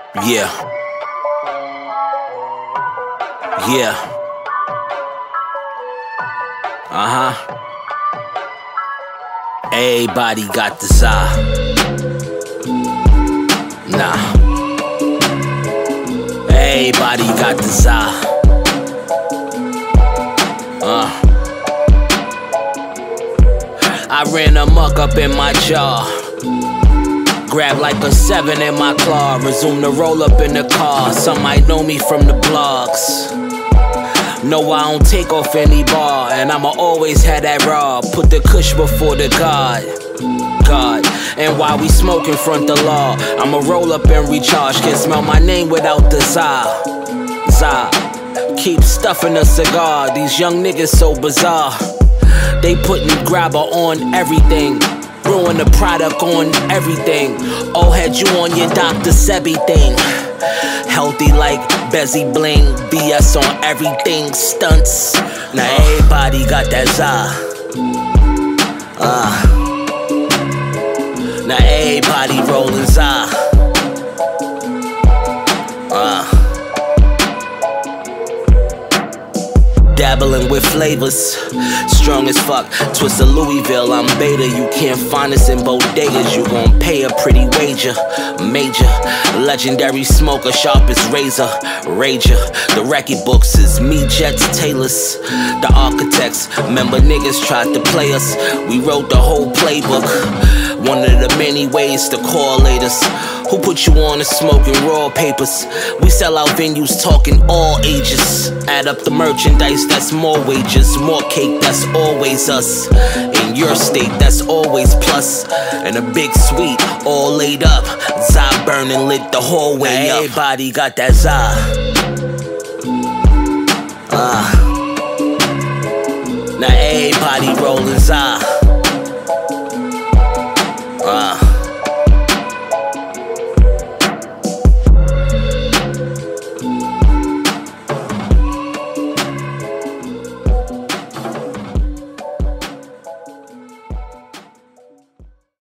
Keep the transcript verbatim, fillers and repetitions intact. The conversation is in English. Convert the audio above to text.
Yeah. Yeah. Uh-huh. Everybody got desire. Nah. Everybody got desire. Uh. I ran amok up in my jaw. Grab like a seven in my claw. Resume to roll up in the car. Some might know me from the blogs. No, I don't take off any bar, and I'ma always have that raw. Put the kush before the God, God. And while we smoke in front the law, I'ma roll up and recharge. Can't smell my name without the za, za. Keep stuffing a cigar. These young niggas so bizarre. They putting grabber on everything. Ruin the product on everything. Oh, had you on your Doctor Sebi thing. Healthy like Bezzy Bling. B S on everything. Stunts. Now everybody got that za. Uh. Now everybody rolling za. Uh. Dabbling with flavors, strong as fuck. Twist of Louisville, I'm beta. You can't find us in bodegas. You gon' pay a pretty wager. Major, legendary smoker, sharp as razor. Rager, the record books is me, Jets, Taylors. The architects, remember niggas tried to play us. We wrote the whole playbook. One of the many ways to correlate us. Who put you on the smoking raw papers? We sell out venues talking all ages. Add up the merchandise, that's more wages. More cake, that's always us. In your state, that's always plus. And a big suite, all laid up. Za burning lit the whole way up. Everybody got that za. Uh. Now everybody rolling za.